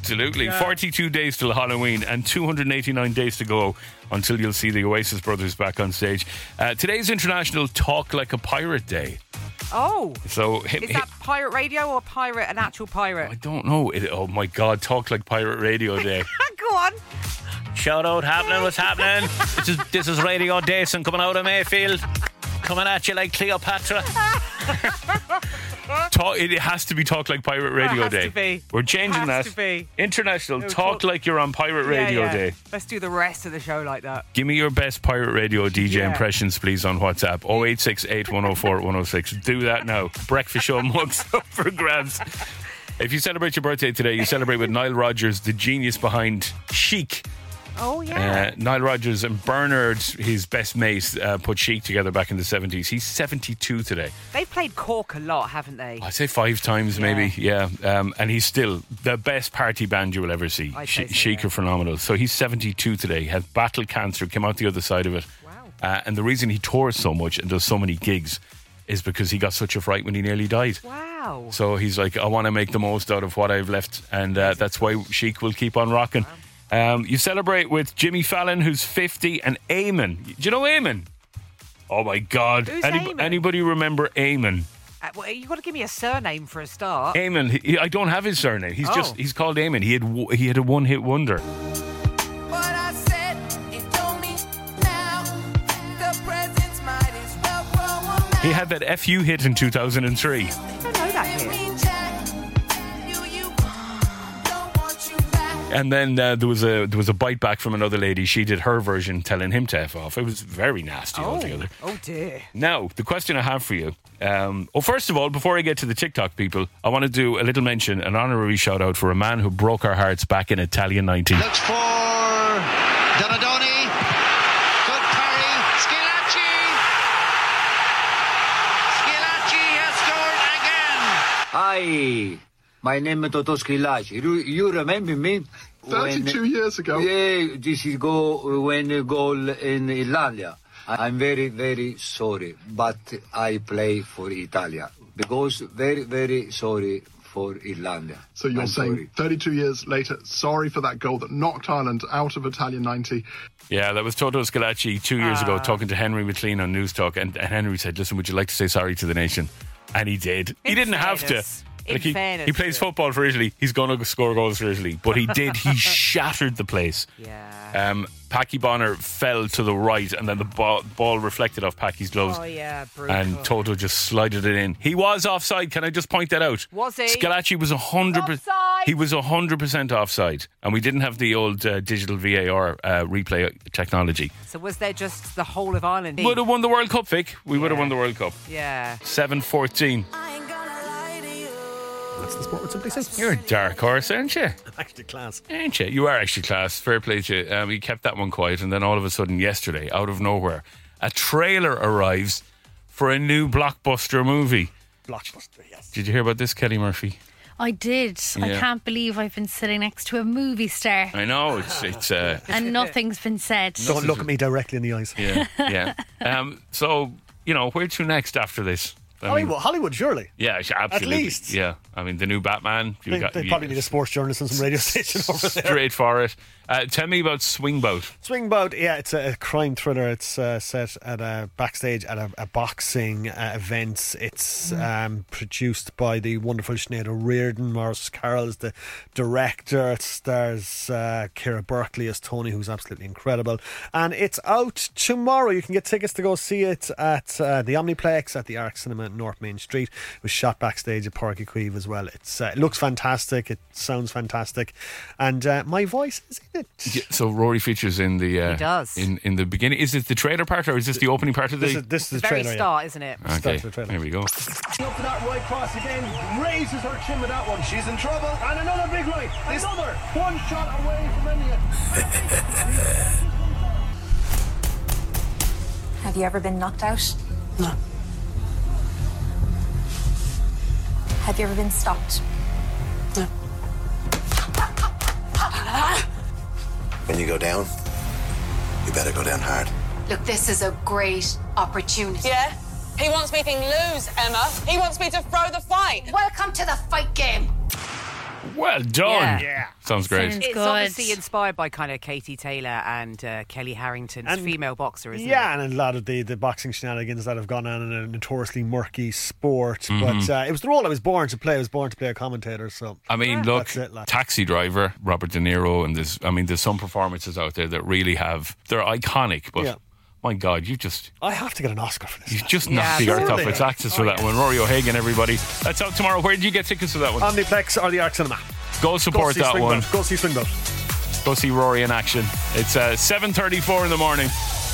Absolutely. 42 days till Halloween and 289 days to go until you'll see the Oasis brothers back on stage. Today's International Talk Like a Pirate Day. Oh. So is that pirate radio or an actual pirate? I don't know. Oh my God, Talk Like Pirate Radio Day. Go on. Shout out, happening, what's happening? This is Radio Dason coming out of Mayfield. Coming at you like Cleopatra. It has to be Talk Like Pirate Radio Day. To be. We're changing that. To be. International Talk Like You're on Pirate Radio Day. Let's do the rest of the show like that. Give me your best Pirate Radio DJ impressions, please, on WhatsApp. 0868 104 106. Do that now. Breakfast show mugs up for grabs. If you celebrate your birthday today, you celebrate with Nile Rodgers, the genius behind Chic. Oh, yeah. Nile Rodgers and Bernard, his best mate, put Chic together back in the 70s. He's 72 today. They've played Cork a lot, haven't they? I'd say 5 times maybe, yeah. And he's still the best party band you will ever see. Chic are phenomenal. So he's 72 today, has battled cancer, came out the other side of it. Wow. And the reason he tours so much and does so many gigs is because he got such a fright when he nearly died. Wow. So he's like, I want to make the most out of what I've left. And that's why Chic will keep on rocking. Wow. You celebrate with Jimmy Fallon, who's 50, and Eamon. Do you know Eamon? Oh my God! Who's Eamon? Anybody remember Eamon? Well, you got to give me a surname for a start. Eamon. I don't have his surname. He's called Eamon. He had a one-hit wonder. He had that FU hit in 2003. I don't know that hit. And then there was a bite back from another lady. She did her version, telling him to F off. It was very nasty altogether. Oh dear. Now, the question I have for you. First of all, before I get to the TikTok people, I want to do a little mention, an honorary shout out for a man who broke our hearts back in Italian 90. Looks for Donadoni. Good parry. Schillaci has scored again. Hi. My name is Toto Schillaci. You remember me? 32 years ago. Yeah, this is when a goal in Italia. I'm very, very sorry, but I play for Italia because very, very sorry for Ireland. So you're saying 32 years later, sorry for that goal that knocked Ireland out of Italian 90. Yeah, that was Toto Schillaci 2 years ago talking to Henry McLean on News Talk, and Henry said, listen, would you like to say sorry to the nation? And he did. He didn't have to. Like he plays football for Italy. He's going to score goals for Italy. But he did. He shattered the place. Yeah. Packy Bonner fell to the right, and then the ball reflected off Packy's gloves. Oh, yeah, brutal. And Toto just slided it in. He was offside. Can I just point that out? Was he? Schillaci was 100%. He was 100% offside, and we didn't have the old digital VAR replay technology. So was there just the whole of Ireland? We would have won the World Cup, Vic. We would have won the World Cup. Yeah. 7-14. That's the sport with Simply Safe. You're a dark horse, aren't you? I'm actually class. Ain't you? You are actually class. Fair play to you. You kept that one quiet, and then all of a sudden yesterday, out of nowhere, a trailer arrives for a new blockbuster movie. Blockbuster, yes. Did you hear about this, Kelly Murphy? I did. Yeah. I can't believe I've been sitting next to a movie star. I know, it's and nothing's been said. Don't look at me directly in the eyes. Yeah. So, where to next after this? Hollywood, surely. Yeah, absolutely. At least. Yeah, I mean, the new Batman. They probably need a sports journalist on some radio station over there. Straight for it. Tell me about Swingboat. Swingboat, yeah, it's a crime thriller. It's set at a backstage at a boxing event. It's produced by the wonderful Sinead O'Riordan. Maurice Carroll is the director. It stars Ciara Berkeley as Tony, who's absolutely incredible. And it's out tomorrow. You can get tickets to go see it at the Omniplex at the Arc Cinema at North Main Street. It was shot backstage at Páirc Uí Chaoimh as well. It looks fantastic. It sounds fantastic. And my voice is in it. Yeah, so Rory features in the he does. in the beginning. Is it the trailer part or is this the opening part of the? This is the very trailer, start, isn't it? Okay, here we go. Up for that right cross again, raises her chin with that one. She's in trouble. And another big right. Another one shot away from India. Have you ever been knocked out? No. Have you ever been stopped? No. When you go down, you better go down hard. Look, this is a great opportunity. Yeah? He wants me to lose, Emma. He wants me to throw the fight. Welcome to the fight game. Well done. Yeah. Sounds great. Sounds It's good. obviously inspired by kind of Katie Taylor and Kelly Harrington's female boxer, isn't it? Yeah, and a lot of the boxing shenanigans that have gone on in a notoriously murky sport. But it was the role I was born to play. I was born to play a commentator. So I mean, look, Taxi Driver, Robert De Niro, and there's some performances out there that really they're iconic, but my God, I have to get an Oscar for this. You've just knocked the earth off its axis for that one. Rory O'Hagan, everybody. That's out tomorrow. Where did you get tickets for that one? Omniplex or the Arc Cinema. Go support that one. Go see Swingboat. Go see Rory in action. It's 7:34 in the morning.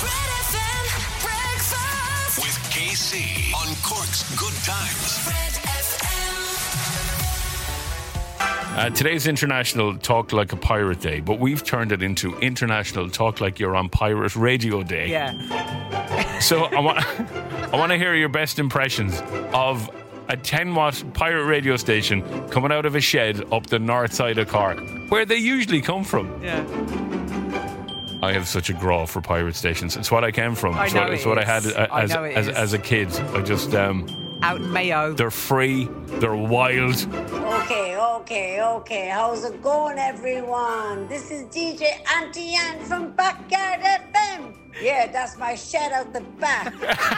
With KC on Cork's Good Times. Today's International Talk Like a Pirate Day, but we've turned it into International Talk Like You're on Pirate Radio Day. Yeah. So I want to hear your best impressions of a 10-watt pirate radio station coming out of a shed up the north side of Cork, where they usually come from. Yeah. I have such a graw for pirate stations. It's what I came from. It's what I had as a kid. I just out in Mayo. They're free. They're wild. Okay. How's it going, everyone? This is DJ Auntie Ann from Backyard FM. Yeah, that's my shed out the back.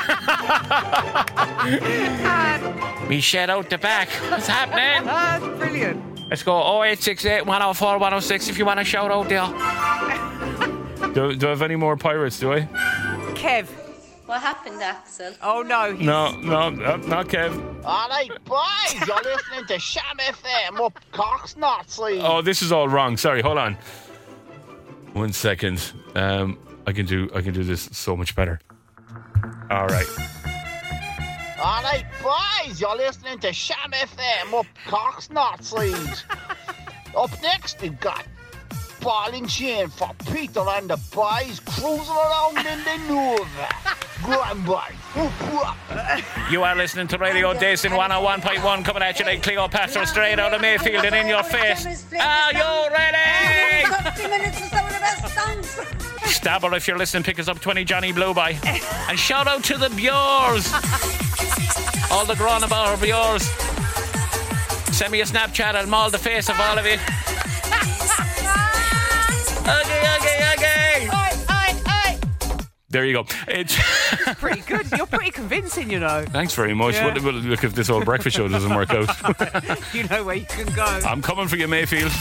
Me shed out the back. What's happening? That's brilliant. Let's go 0868 104 106 if you want to shout out there. Do I have any more pirates, do I? Kev. What happened, Axel? Oh, no. No, not Kev. All right, boys, you're listening to Sham FM up Cork's North Side. Oh, this is all wrong. Sorry, hold on. 1 second. I can do this so much better. All right. All right, boys, you're listening to Sham FM up Cork's North Side. Up next, we've got Ball and Chain for Peter and the boys cruising around in the Nova. Go on, boys. You are listening to Radio Dayston 101.1 coming at you like Cleopatra straight out of Mayfield and in your face. Are you ready? 30 minutes for some of the best songs. Stabber, if you're listening, pick us up 20 Johnny Blue Boy. And shout out to the Bures. All the Granabar Bures. Send me a Snapchat, I'll maul the face of all of you. Okay. There you go. It's pretty good. You're pretty convincing, you know. Thanks very much. Yeah. Well, look, if this whole breakfast show doesn't work out. You know where you can go. I'm coming for you, Mayfield.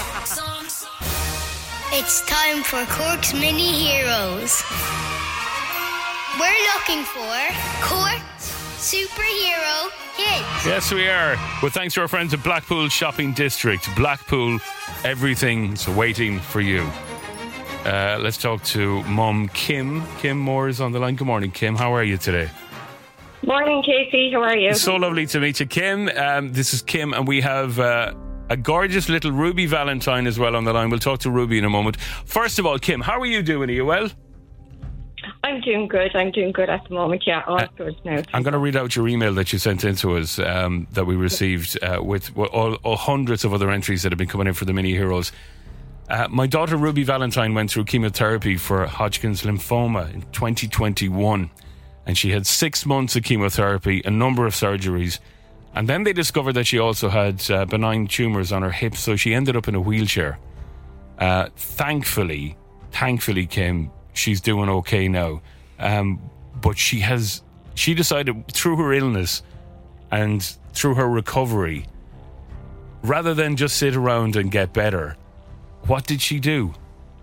It's time for Cork's Mini Heroes. We're looking for Cork's Superhero Kids. Yes, we are. Well, thanks to our friends at Blackpool Shopping District. Blackpool, everything's waiting for you. Let's talk to Mum Kim. Kim Moore is on the line. Good morning, Kim. How are you today? Morning, Casey. How are you? It's so lovely to meet you, Kim. This is Kim, and we have a gorgeous little Ruby Valentine as well on the line. We'll talk to Ruby in a moment. First of all, Kim, how are you doing? Are you well? I'm doing good. at the moment. Yeah, all good now. I'm going to read out your email that you sent in to us that we received with all hundreds of other entries that have been coming in for the Mini Heroes. My daughter Ruby Valentine went through chemotherapy for Hodgkin's lymphoma in 2021, and she had 6 months of chemotherapy, a number of surgeries, and then they discovered that she also had benign tumours on her hips, so she ended up in a wheelchair. Thankfully, Kim, she's doing okay now, but she decided through her illness and through her recovery, rather than just sit around and get better, what did she do?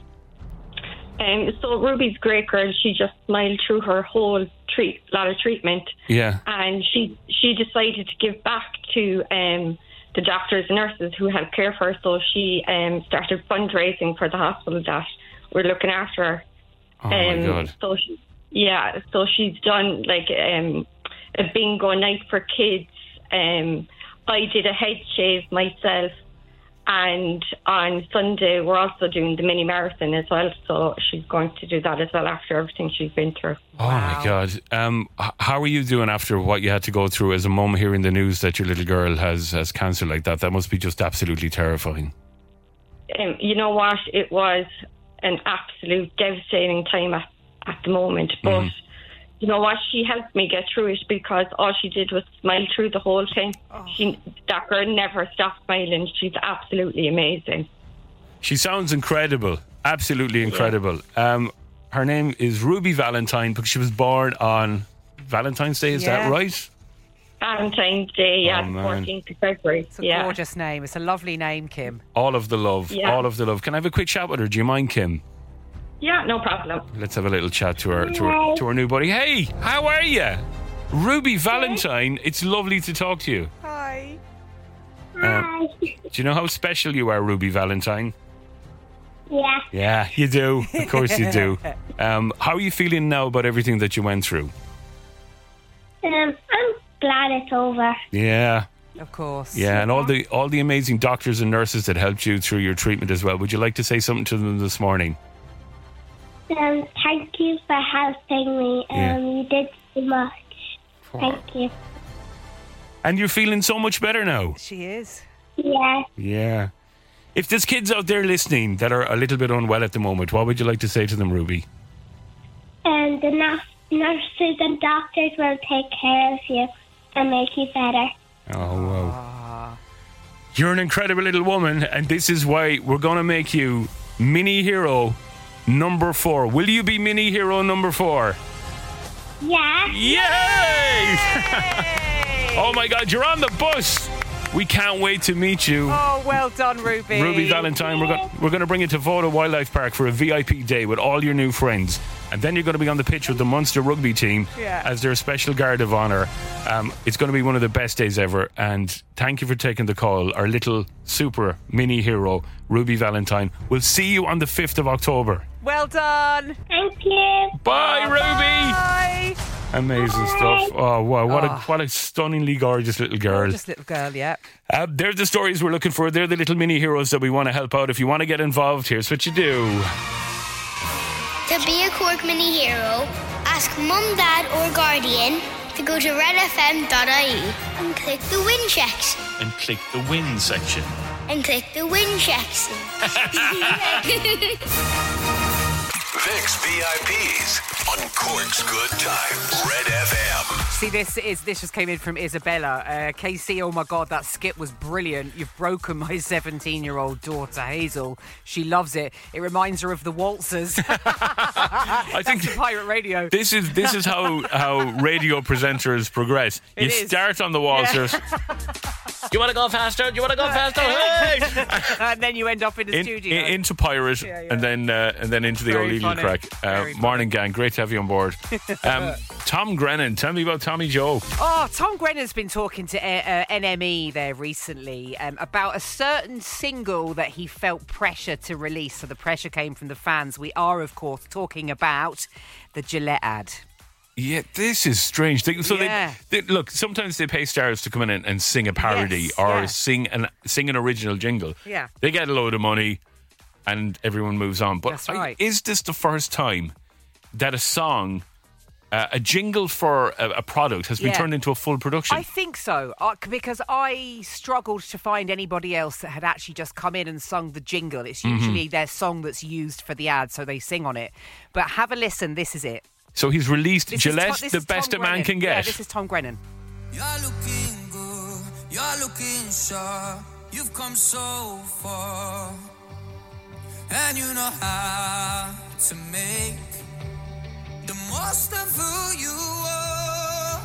So Ruby's a great girl. She just smiled through her whole lot of treatment. Yeah. And she decided to give back to the doctors and nurses who help care for her. So she started fundraising for the hospital that we're looking after her. Oh my God. So she's done like a bingo night for kids. I did a head shave myself. And on Sunday, we're also doing the mini marathon as well. So she's going to do that as well after everything she's been through. Oh, my God. How are you doing after what you had to go through as a mum, hearing the news that your little girl has cancer like that? That must be just absolutely terrifying. You know what? It was an absolute devastating time at the moment. But you know what? She helped me get through it because all she did was smile through the whole thing. That girl never stopped smiling. She's absolutely amazing. She sounds incredible. Absolutely incredible. Her name is Ruby Valentine because she was born on Valentine's Day. Is that right? Valentine's Day, 14th of February. It's a gorgeous name. It's a lovely name, Kim. All of the love. Yeah. All of the love. Can I have a quick chat with her? Do you mind, Kim? Yeah, no problem. Let's have a little chat to her new buddy. Hey, how are you? Ruby Valentine, it's lovely to talk to you. Hi. Hi. Do you know how special you are, Ruby Valentine? Yeah. Yeah, you do. Of course you do. How are you feeling now about everything that you went through? I'm glad it's over. Yeah. Of course. Yeah, and all the amazing doctors and nurses that helped you through your treatment as well. Would you like to say something to them this morning? Thank you for helping me. You did so much. Thank you. And you're feeling so much better now. She is. Yeah. Yeah. If there's kids out there listening that are a little bit unwell at the moment, what would you like to say to them, Ruby? The nurses and doctors will take care of you and make you better. Oh, wow. You're an incredible little woman, and this is why we're going to make you mini hero number 4. Will you be mini hero number 4? Yeah. Yay! Oh my God, you're on the bus. We can't wait to meet you. Oh, well done, Ruby. Ruby Valentine, we're going to bring you to Voda Wildlife Park for a VIP day with all your new friends. And then you're going to be on the pitch with the Munster rugby team as their special guard of honour. It's going to be one of the best days ever. And thank you for taking the call. Our little super mini hero, Ruby Valentine. We'll see you on the 5th of October. Well done. Thank you. Bye, Ruby. Bye. Amazing stuff. Oh, wow. What a stunningly gorgeous little girl. Gorgeous little girl, yeah. They're the stories we're looking for. They're the little mini heroes that we want to help out. If you want to get involved, here's what you do. To be a Cork Mini Hero, ask Mum, Dad or Guardian to go to redfm.ie and click the win section. And click the win section. And click the win section. Vic's VIPs on Cork's Good Times, Red FM. See, this just came in from Isabella. KC, oh my God, that skit was brilliant. You've broken my 17-year-old daughter, Hazel. She loves it. It reminds her of the waltzers. I think pirate radio. This is how radio presenters progress. You start on the waltzers. Do you want to go faster? Do you want to go faster? Hey! And then you end up in the studio. Into pirate, and then into the old Eagle crack. Morning, gang. Great to have you on board. Tom Grennan, tell me about Tommy Joe. Oh, Tom Grennan's been talking to NME there recently about a certain single that he felt pressure to release. So the pressure came from the fans. We are, of course, talking about the Gillette ad. Yeah, this is strange. So they look, sometimes they pay stars to come in and sing a parody or sing an original jingle. Yeah. They get a load of money and everyone moves on. But that's right. Is this the first time that a song, a jingle for a product has been turned into a full production? I think so, because I struggled to find anybody else that had actually just come in and sung the jingle. It's usually their song that's used for the ad, so they sing on it. But have a listen, this is it. So he's released Gillette, the best a man can get. Yeah, this is Tom Grennan. You're looking good, you're looking sharp, you've come so far, and you know how to make the most of who you are.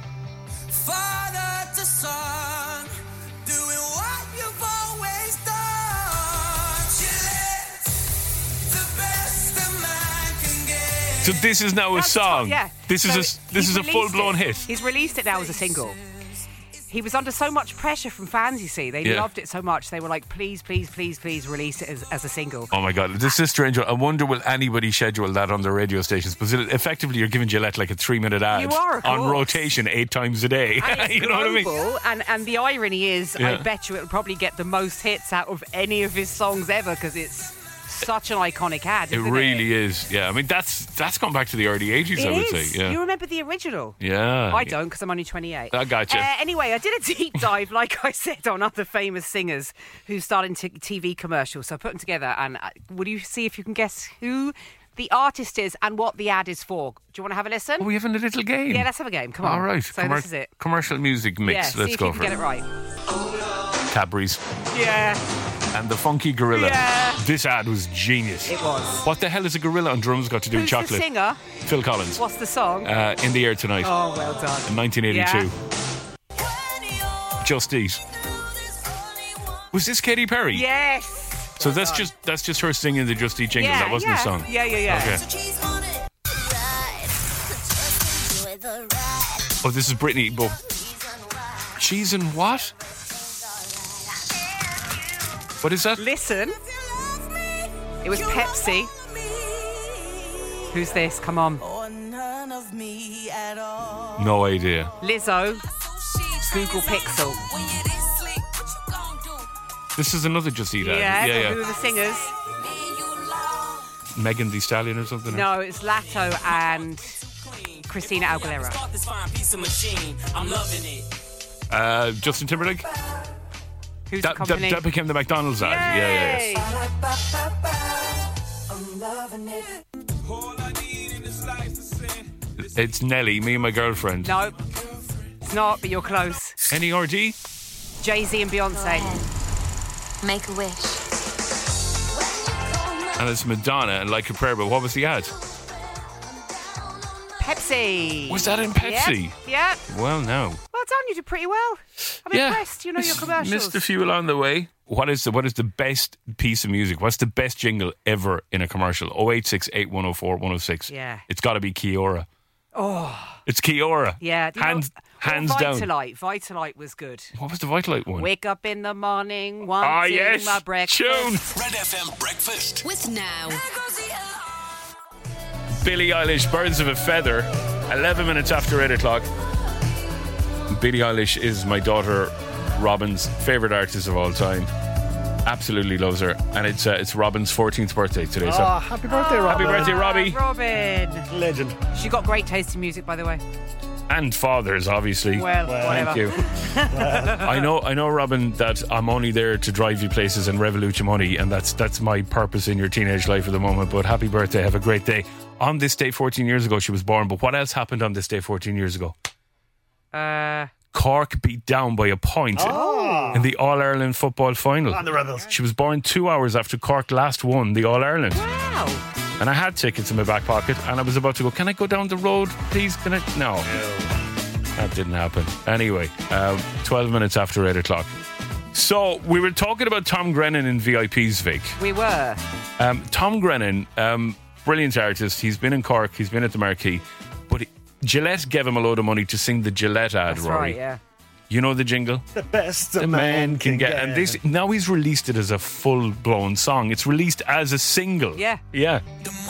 Father to son, doing what you've always done. Gillette, the best a man can get. So this is now a song. This is a full-blown hit. He's released it now as a single. He was under so much pressure from fans, you see. They loved it so much. They were like, please, please, please, please release it as a single. Oh, my God. This is strange. I wonder, will anybody schedule that on the radio stations? Because effectively, you're giving Gillette like a 3-minute ad. You are, of course. On rotation 8 times a day. You know what I mean? And the irony is, I bet you it'll probably get the most hits out of any of his songs ever because it's such an iconic ad. It really is. Yeah, I mean that's gone back to the early 80s. I would say. Yeah. You remember the original? Yeah. I don't because I'm only 28. I gotcha. Anyway, I did a deep dive, like I said, on other famous singers who starred in TV commercials. So I put them together, and will you see if you can guess who the artist is, and what the ad is for. Do you want to have a listen? Oh, we're having a little game. Yeah, let's have a game. Come on. All right. So this is it. Commercial music mix. Yeah, Let's see if go you for can get it right. Cadbury's. Yeah. And the funky gorilla. Yeah. This ad was genius. It was. What the hell has a gorilla on drums got to do with chocolate? Who's the singer? Phil Collins. What's the song? In the Air Tonight. Oh, well done. In 1982. Yeah. Just Eat. Was this Katy Perry? Yes. So that's just her singing the Just Eat jingle. That wasn't the song. Yeah. Okay. Oh, this is Britney. But cheese and what? What is that? Listen. It was Pepsi. Who's this? Come on. No idea. Lizzo. Google Pixel. This is another Just Eat ad. Yeah. Who are the singers? Megan Thee Stallion or something? No, it's Lato and Christina Aguilera. Justin Timberlake? Who's the company? That became the McDonald's ad. Yay. Yeah. It's Nelly, Me and My Girlfriend. No, it's not, but you're close. N.E.R.D? Jay-Z and Beyonce. Make a wish. And it's Madonna and Like a Prayer, but what was the ad? Pepsi. Was that in Pepsi? Yep. Well, no. Well done, you did pretty well. I'm impressed, you know your commercials. Missed a few along the way. What is the best piece of music? What's the best jingle ever in a commercial? 086 8104 106. Yeah. It's got to be Kiora. Oh. It's Kiora. Yeah. Hands down. Vitalite was good. What was the Vitalite one? Wake up in the morning, wanting my breakfast. Tune. Red FM Breakfast. With Now. Billie Eilish, Birds of a Feather. 11 minutes after 8 o'clock. Billie Eilish is my daughter Robin's favourite artist of all time. Absolutely loves her. And it's Robin's 14th birthday today. So happy birthday, Robin. Happy birthday, Robbie. Robin. Legend. She got great taste in music, by the way. And fathers, obviously. Well, thank you. I know, Robin, that I'm only there to drive you places and revolute your money, and that's my purpose in your teenage life at the moment. But happy birthday, have a great day. On this day 14 years ago, she was born. But what else happened on this day 14 years ago? Cork beat down by a point in the All-Ireland football final. And the Rebels. She was born 2 hours after Cork last won the All-Ireland. Wow. And I had tickets in my back pocket, and I was about to go, can I go down the road, please? Can I? No. That didn't happen. Anyway, 12 minutes after 8 o'clock. So, we were talking about Tom Grennan in VIPs, Vic. We were. Tom Grennan, brilliant artist. He's been in Cork, he's been at the Marquee. But Gillette gave him a load of money to sing the Gillette ad, That's Rory. right, yeah. You know the jingle? The best a man can get. And this now he's released it as a full-blown song. It's released as a single. Yeah. Yeah.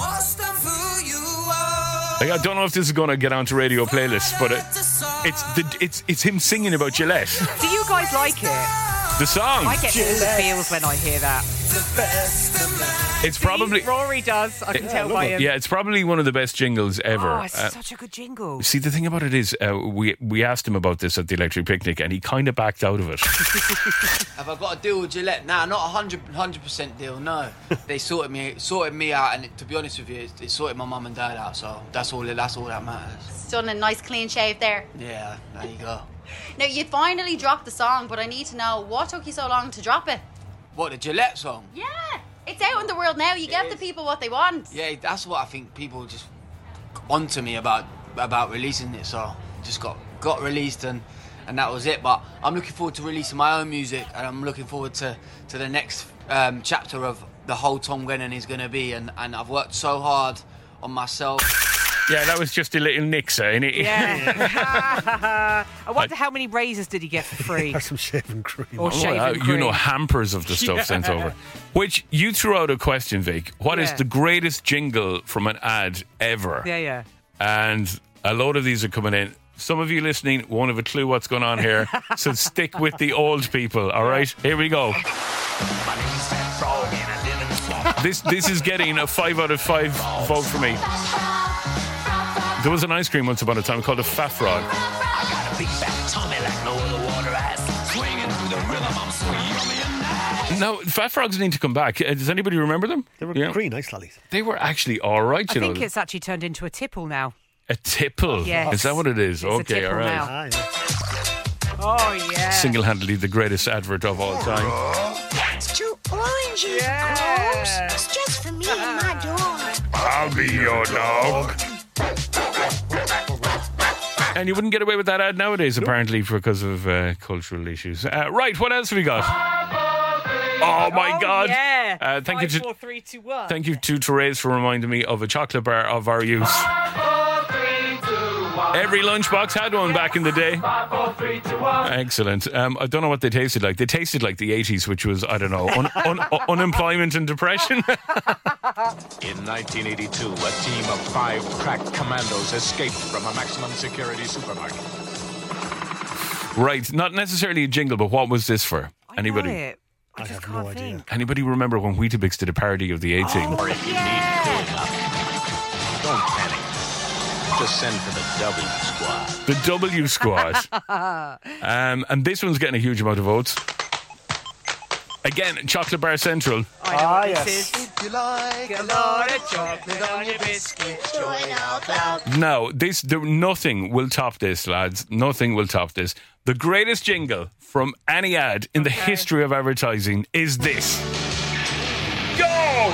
Like, I don't know if this is going to get onto radio playlists, but it's him singing about Gillette. Do you guys like it? The song. I get all the feels when I hear that. It's probably Rory does. I can tell by him. Yeah, it's probably one of the best jingles ever. Oh, it's such a good jingle. See, the thing about it is, we asked him about this at the Electric Picnic, and he kind of backed out of it. Have I got a deal with Gillette? Nah, not 100% deal. No, they sorted me out, and to be honest with you, it sorted my mum and dad out. So that's all that matters. It's done a nice clean shave there. Yeah, there you go. Now, you finally dropped the song, but I need to know, what took you so long to drop it? What, the Gillette song? Yeah, it's out in the world now. You give the people what they want. Yeah, that's what I think people just onto me about releasing it. So just got released and that was it. But I'm looking forward to releasing my own music, and I'm looking forward to the next chapter of the whole Tom Grennan is going to be. And I've worked so hard on myself. Yeah, that was just a little nixer, innit? Yeah. I wonder how many razors did he get for free? Or some shaving cream. Or shaving cream. You know, hampers of the stuff sent over. Which, you threw out a question, Vic. What is the greatest jingle from an ad ever? Yeah. And a load of these are coming in. Some of you listening won't have a clue what's going on here, so stick with the old people, all right? Here we go. This is getting a 5 out of 5 vote for me. There was an ice cream once upon a time called a Fat Frog. I got a big fat tummy like no other water ice. Swinging through the rhythm, I'm swinging No, Fat Frogs need to come back. Does anybody remember them? They were green ice lollies. They were actually all right, I think it's actually turned into a tipple now. A tipple? Yes. Is that what it is? It's okay, all right. now. Oh, yeah. Single-handedly the greatest advert of all time. That's 2 oranges, Gross. It's just for me and my dog. I'll be your dog. And you wouldn't get away with that ad nowadays, apparently, because of cultural issues. Right, what else have we got? Oh, my God. Yeah. Thank 5, you 4, 3, 2, 1. Thank you to Therese for reminding me of a chocolate bar of our use. 5, 4, 3, 2, 1. Every lunchbox had one back in the day. 5, 4, 3, 2, 1. Excellent. I don't know what they tasted like. They tasted like the 80s, which was, I don't know, unemployment and depression. In 1982, a team of 5 crack commandos escaped from a maximum security supermarket. Right, not necessarily a jingle, but what was this for? Anybody? I just have no idea. Anybody remember when Weetabix did a parody of the A-Team? Or if you need pulling up, don't panic. Just send for the W Squad. The W Squad. And this one's getting a huge amount of votes. Again, Chocolate Bar Central. I know what this is. If you like a lot of chocolate on your biscuit, join out loud. No, nothing will top this, lads. Nothing will top this. The greatest jingle from any ad in the history of advertising is this. Go!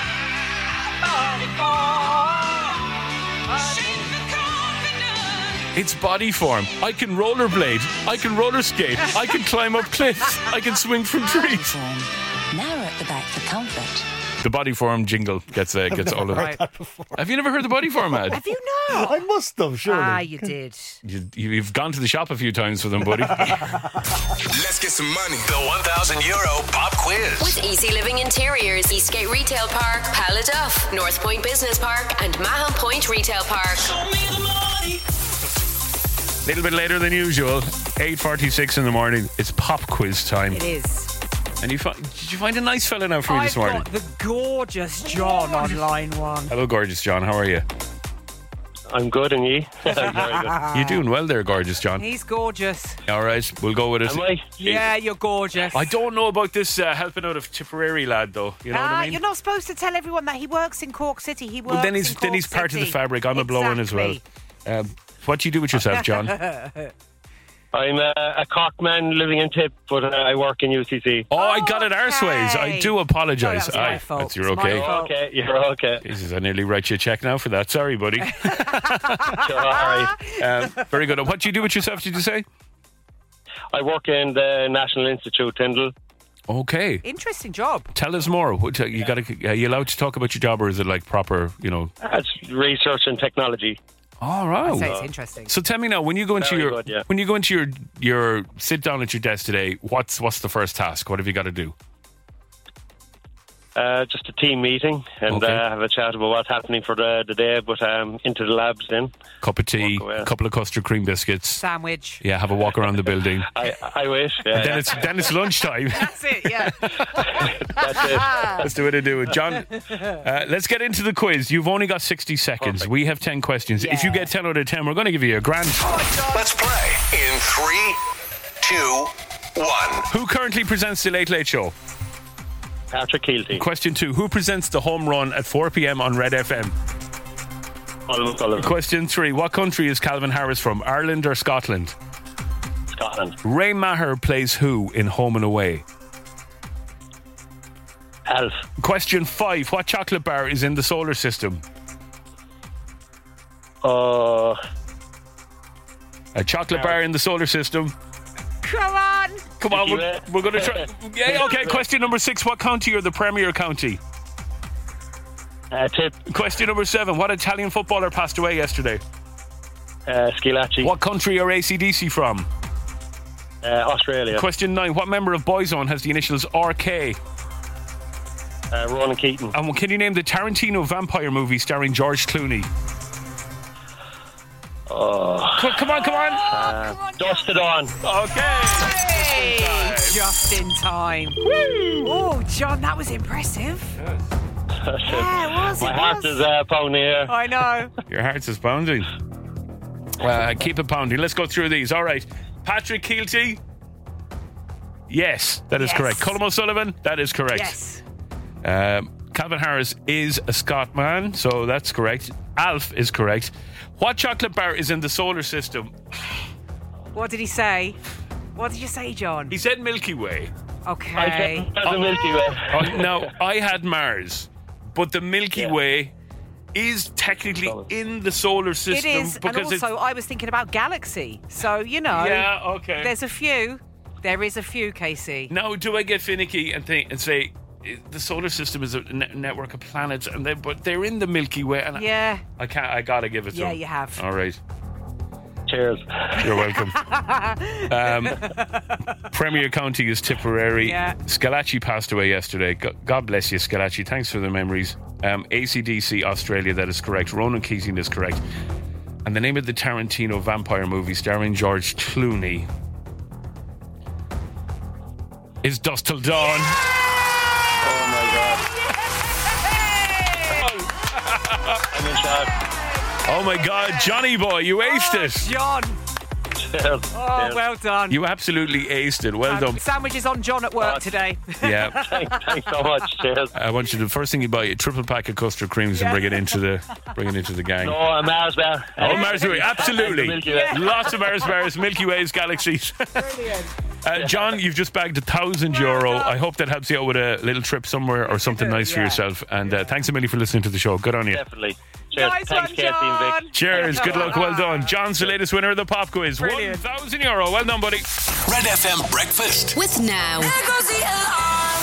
It's body form. I can rollerblade. I can roller skate. I can climb up cliffs. I can swing from trees. Now at the back for comfort. The body form jingle gets all of it. Have you never heard the body form ad? Have you not? I must have, surely. Ah, you did. You've gone to the shop a few times for them, buddy. Let's get some money. The €1,000 pop quiz. With Easy Living Interiors, Eastgate Retail Park, Paladuff, North Point Business Park, and Mahon Point Retail Park. Show me the money. A little bit later than usual, 8:46 in the morning. It's pop quiz time. It is. And did you find a nice fella now for me this morning? I've got the gorgeous John on line 1. Hello, gorgeous John. How are you? I'm good, and you? Very good. You're doing well there, gorgeous John. He's gorgeous. All right, we'll go with it. Am I? Yeah, you're gorgeous. I don't know about this helping out of Tipperary lad, though. You know what I mean? You're not supposed to tell everyone that he works in Cork City. He works then he's part of the fabric. I'm a blow-in as well. What do you do with yourself, John? I'm a Corkman living in Tip, but I work in UCC. Oh, I got it arseways. I do apologise. No, my fault. You're okay. Okay, you're okay. Jesus, I nearly write you a cheque now for that. Sorry, buddy. Sure, all right. Very good. What do you do with yourself, did you say? I work in the National Institute, Tyndall. Okay. Interesting job. Tell us more. Are you allowed to talk about your job, or is it like proper, It's research and technology. All right. I'd say it's interesting. So tell me now, when you go into your sit down at your desk today, what's the first task? What have you got to do? Just a team meeting and have a chat about what's happening for the day, but into the labs then. Cup of tea, a couple of custard cream biscuits. Sandwich. Yeah, have a walk around the building. I wish. Yeah, then it's lunchtime. That's it, yeah. That's it. That's the way to do it. John, let's get into the quiz. You've only got 60 seconds. Perfect. We have 10 questions. Yeah. If you get 10 out of 10, we're going to give you a grand. Let's play in 3, 2, 1. Who currently presents the Late Late Show? Patrick Keelty. Question 2. Who presents the Home Run at 4 p.m. on Red FM? Oliver Sullivan. Question 3. What country is Calvin Harris from? Ireland or Scotland? Scotland. Ray Maher plays who in Home and Away? Elf. Question 5. What chocolate bar is in the solar system? A chocolate bar in the solar system. Come on. Come on, we're going to try. Yeah, okay, question number 6. What county are the Premier County? Tip. Question number 7. What Italian footballer passed away yesterday? Schillaci. What country are AC/DC from? Australia. Question 9. What member of Boyzone has the initials RK? Ronan Keating. And can you name the Tarantino vampire movie starring George Clooney? Come on. Dusk to Dawn. Okay. Hey, just in time. Woo. Oh, John, that was impressive. Yeah, it was. My heart is pounding here. I know. Your heart is pounding. Keep it pounding. Let's go through these. All right. Patrick Keelty. Yes, that is correct. Colm O'Sullivan, that is correct. Yes. Calvin Harris is a Scotsman, so that's correct. Alf is correct. What chocolate bar is in the solar system? What did he say? What did you say, John? He said Milky Way. Okay. I said the Milky Way. Now, I had Mars, but the Milky Way is technically in the solar system. It is, and also I was thinking about galaxy. So, Yeah, okay. There's a few. There is a few, Casey. Now, do I get finicky and say the solar system is a network of planets, but they're in the Milky Way? And yeah. I gotta give it to them. You have. All right. Cheers. You're welcome. Premier County is Tipperary. Yeah. Scalacci passed away yesterday. God bless you, Scalacci. Thanks for the memories. AC/DC Australia, that is correct. Ronan Keating is correct. And the name of the Tarantino vampire movie starring George Clooney is Dusk Till Dawn. Oh my God. I'm in shock. Oh my God, Johnny boy, you aced it. John. Cheers. Oh, well done. You absolutely aced it. Well done. Sandwiches on John at work today. Yeah. Thanks so much. Cheers. I want you to, the first thing you buy, a triple pack of custard creams and bring it into the gang. No, a Mars bar. Oh, Mars bar, absolutely. Milky Way. Lots of Mars bars, Milky Ways, galaxies. Brilliant. John, you've just bagged €1,000. I hope that helps you out with a little trip somewhere or something nice for yourself. And thanks a million for listening to the show. Good on you. Definitely. Cheers. Nice Thanks, one, Casey and John. Vic. Cheers. Good luck. Well done. John's the latest winner of the pop quiz. Brilliant. €1,000. Well done, buddy. Red FM Breakfast. With Now.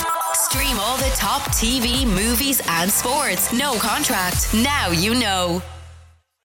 Stream all the top TV, movies, and sports. No contract. Now you know.